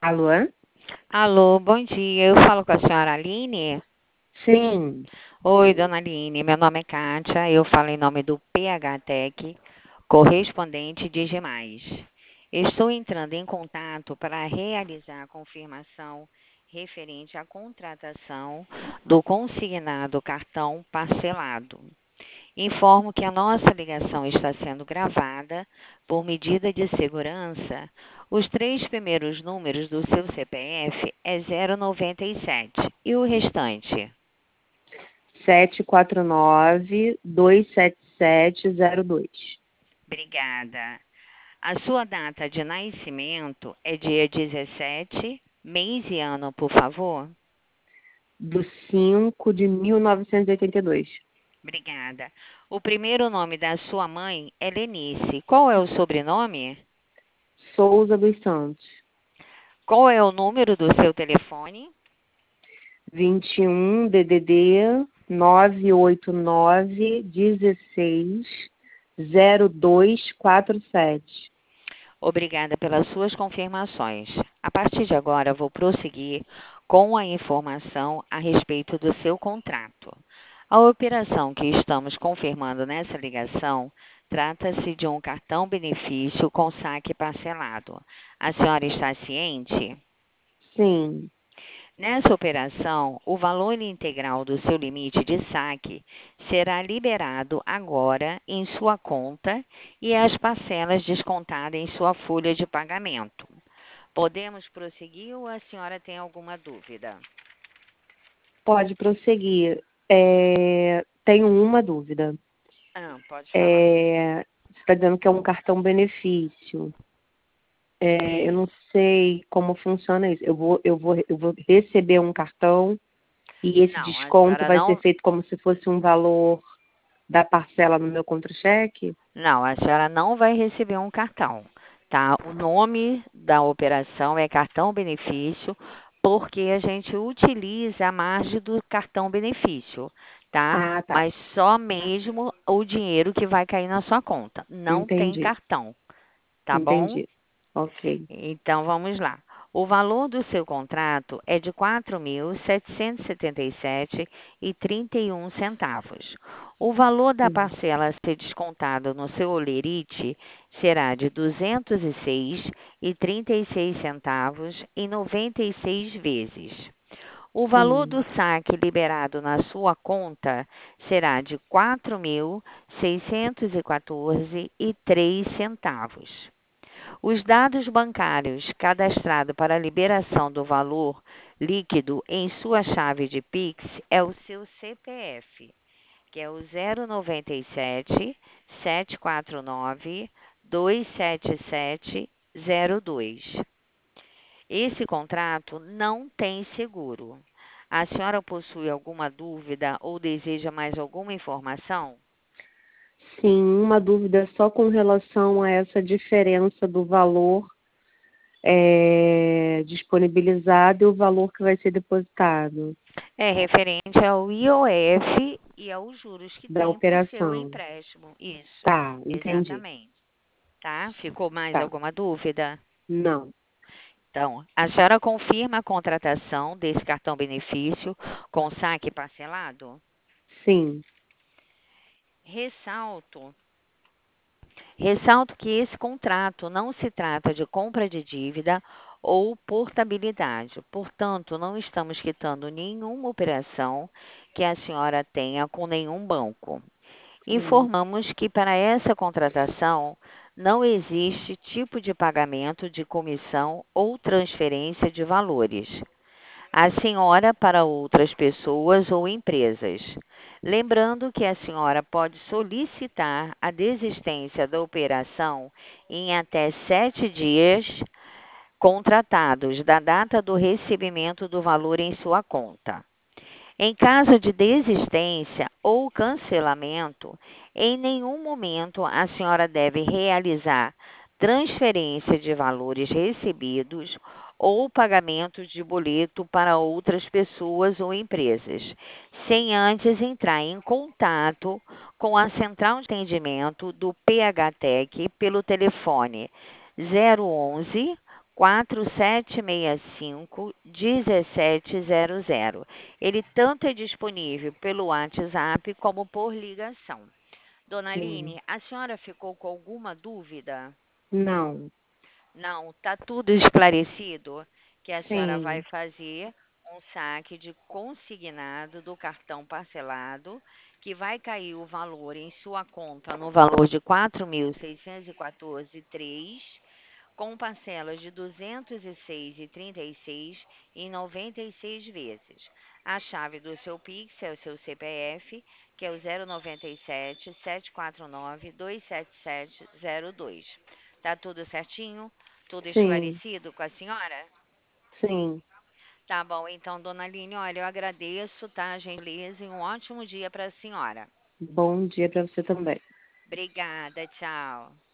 Alô? Alô, bom dia. Eu falo com a senhora Aline. Sim, Oi, dona Aline. Meu nome é Kátia. Eu falo em nome do PH Tech, correspondente de Gemais. Estou entrando em contato para realizar a confirmação referente à contratação do consignado cartão parcelado. Informo que a nossa ligação está sendo gravada por medida de segurança. Os três primeiros números do seu CPF é 097 e o restante? 749-27702. Obrigada. A sua data de nascimento é dia 17, mês e ano, por favor? Do 5 de 1982. Obrigada. O primeiro nome da sua mãe é Lenice. Qual é o sobrenome? Souza dos Santos. Qual é o número do seu telefone? 21 DDD 989 16 0247. Obrigada pelas suas confirmações. A partir de agora, vou prosseguir com a informação a respeito do seu contrato. A operação que estamos confirmando nessa ligação trata-se de um cartão benefício com saque parcelado. A senhora está ciente? Sim. Nessa operação, o valor integral do seu limite de saque será liberado agora em sua conta e as parcelas descontadas em sua folha de pagamento. Podemos prosseguir ou a senhora tem alguma dúvida? Pode prosseguir. Tenho uma dúvida. Pode falar. Você está dizendo que é um cartão benefício. Eu Isso. não sei como funciona isso. Eu vou receber um cartão e esse Não, a desconto senhora vai ser não. feito como se fosse um valor da parcela no meu contra-cheque? Não, a senhora não vai receber um cartão, tá? O nome da operação é cartão benefício, porque a gente utiliza a margem do cartão benefício, tá? Ah, tá. Mas só mesmo o dinheiro que vai cair na sua conta. Não tem Entendi. cartão, tá bom? Entendi. Ok. Então vamos lá. O valor do seu contrato é de R$ 4.777,31. O valor da Uhum. parcela a ser descontado no seu holerite será de R$ 206,36 em 96 vezes. O valor Hum. do saque liberado na sua conta será de R$ 4.614,03. Os dados bancários cadastrados para a liberação do valor líquido em sua chave de Pix é o seu CPF, que é o 097 749 27702. Esse contrato não tem seguro. A senhora possui alguma dúvida ou deseja mais alguma informação? Sim, uma dúvida só com relação a essa diferença do valor disponibilizado e o valor que vai ser depositado É referente ao IOF e aos juros que da tem por seu operação. empréstimo. Isso, Tá, entendi. exatamente. Tá? Ficou mais Tá. alguma dúvida? Não. Então, a senhora confirma a contratação desse cartão benefício com saque parcelado? Sim. Ressalto Ressalto que esse contrato não se trata de compra de dívida ou portabilidade. Portanto, não estamos quitando nenhuma operação que a senhora tenha com nenhum banco. Hum. Informamos que para essa contratação não existe tipo de pagamento de comissão ou transferência de valores a senhora para outras pessoas ou empresas. Lembrando que a senhora pode solicitar a desistência da operação em até 7 dias contratados da data do recebimento do valor em sua conta. Em caso de desistência ou cancelamento, em nenhum momento a senhora deve realizar transferência de valores recebidos ou pagamentos de boleto para outras pessoas ou empresas, sem antes entrar em contato com a central de atendimento do PHTEC pelo telefone 011 4765-1700. Ele tanto é disponível pelo WhatsApp como por ligação. Dona Sim. Aline, a senhora ficou com alguma dúvida? Não. Não, está tudo esclarecido que a senhora vai Sim. fazer um saque de consignado do cartão parcelado, que vai cair o valor em sua conta no valor de 4.614,03, com parcelas de 206,36 em 96 vezes. A chave do seu Pix é o seu CPF, que é o 097-749-27702. Tá tudo certinho? Tudo Sim. esclarecido com a senhora? Sim. Tá bom, então, dona Aline, olha, eu agradeço, tá, gentileza, e um ótimo dia para a senhora. Bom dia para você também. Obrigada, tchau.